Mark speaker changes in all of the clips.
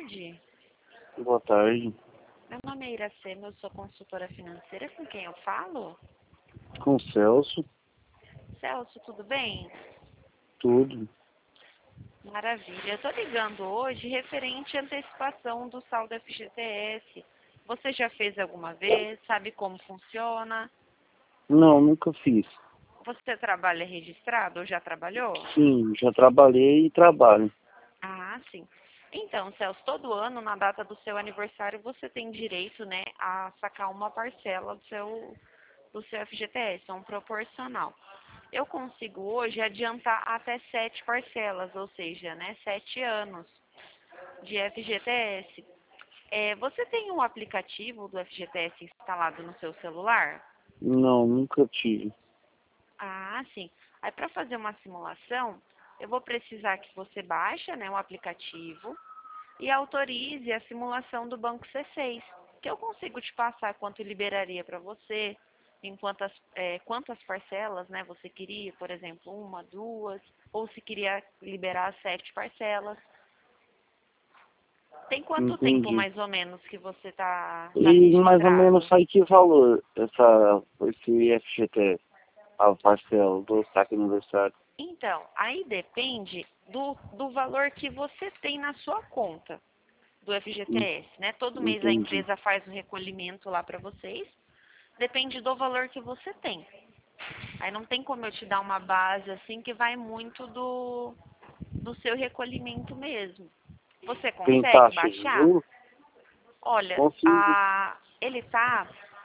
Speaker 1: tarde.
Speaker 2: Boa tarde.
Speaker 1: Meu nome é Iracema, eu sou consultora financeira. Com quem eu falo?
Speaker 2: Com o Celso,
Speaker 1: Celso, tudo bem?
Speaker 2: tudo.
Speaker 1: Maravilha. Eu estou ligando hoje referente à antecipação do saldo FGTS. Você já fez alguma vez? Sabe como funciona?
Speaker 2: Não, nunca fiz.
Speaker 1: Você trabalha registrado ou já trabalhou?
Speaker 2: Sim, já trabalhei e trabalho.
Speaker 1: Ah, sim. Então, Celso, todo ano, na data do seu aniversário, você tem direito, né, a sacar uma parcela do seu FGTS, um proporcional. Eu consigo hoje adiantar até 7 parcelas, ou seja, né, 7 anos de FGTS. Você tem um aplicativo do FGTS instalado no seu celular?
Speaker 2: Não, nunca tive.
Speaker 1: Ah, sim. Aí, para fazer uma simulação, eu vou precisar que você baixe, né, um aplicativo e autorize a simulação do Banco C6, que eu consigo te passar quanto liberaria para você, em quantas parcelas, né, você queria, por exemplo, uma, duas, ou se queria liberar 7 parcelas. Tem quanto tempo,
Speaker 2: Entendi.
Speaker 1: mais ou menos, que você tá
Speaker 2: E mais ou menos
Speaker 1: registrado?
Speaker 2: sai que valor esse FGTS, a parcela do saque aniversário?
Speaker 1: Então, aí depende do valor que você tem na sua conta do
Speaker 2: En-
Speaker 1: FGTS, né? Todo mês a
Speaker 2: Entendi.
Speaker 1: empresa faz o recolhimento lá para vocês, depende do valor que você tem. Aí não tem como eu te dar uma base assim que vai muito do seu recolhimento mesmo. Você
Speaker 2: Tem
Speaker 1: consegue
Speaker 2: taxa de
Speaker 1: baixar?
Speaker 2: juros?
Speaker 1: Olha,
Speaker 2: Consigo.
Speaker 1: ele tá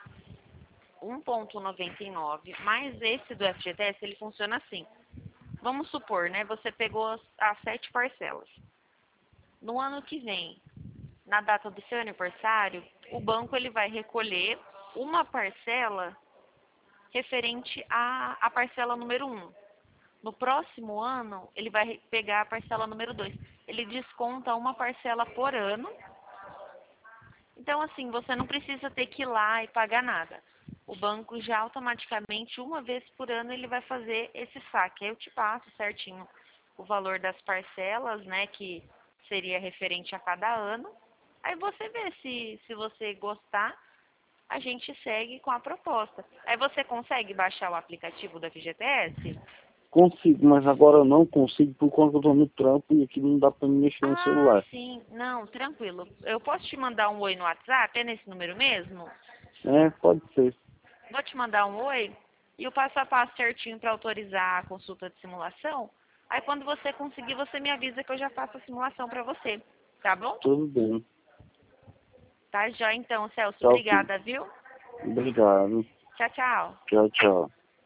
Speaker 1: 1,99, mas esse do FGTS ele funciona assim. Vamos supor, né? Você pegou as 7 parcelas. No ano que vem, na data do seu aniversário, o banco ele vai recolher uma parcela referente à parcela número 1. No próximo ano, ele vai pegar a parcela número 2. Ele desconta uma parcela por ano. Então, assim, você não precisa ter que ir lá e pagar nada. O banco já automaticamente, uma vez por ano, ele vai fazer esse saque. Aí eu te passo certinho o valor das parcelas, né, que seria referente a cada ano. Aí você vê se você gostar, a gente segue com a proposta. Aí você consegue baixar o aplicativo da FGTS?
Speaker 2: Consigo, mas agora eu não consigo por conta que eu tô no trampo e aqui não dá pra me mexer no
Speaker 1: Ah,
Speaker 2: celular.
Speaker 1: sim. Não, tranquilo. Eu posso te mandar um oi no WhatsApp? É nesse número mesmo?
Speaker 2: É, pode ser.
Speaker 1: Vou te mandar um oi e o passo a passo certinho para autorizar a consulta de simulação. Aí quando você conseguir, você me avisa que eu já faço a simulação para você. Tá bom?
Speaker 2: Tudo bem.
Speaker 1: Tá já então, Celso.
Speaker 2: Tá ok.
Speaker 1: Obrigada, viu?
Speaker 2: Obrigado.
Speaker 1: Tchau, tchau.
Speaker 2: Tchau, tchau.